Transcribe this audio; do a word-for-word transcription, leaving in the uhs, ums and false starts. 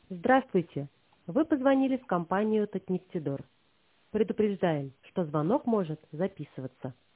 Здравствуйте! Вы позвонили в компанию Татнефтедор. Предупреждаем, что звонок может записываться.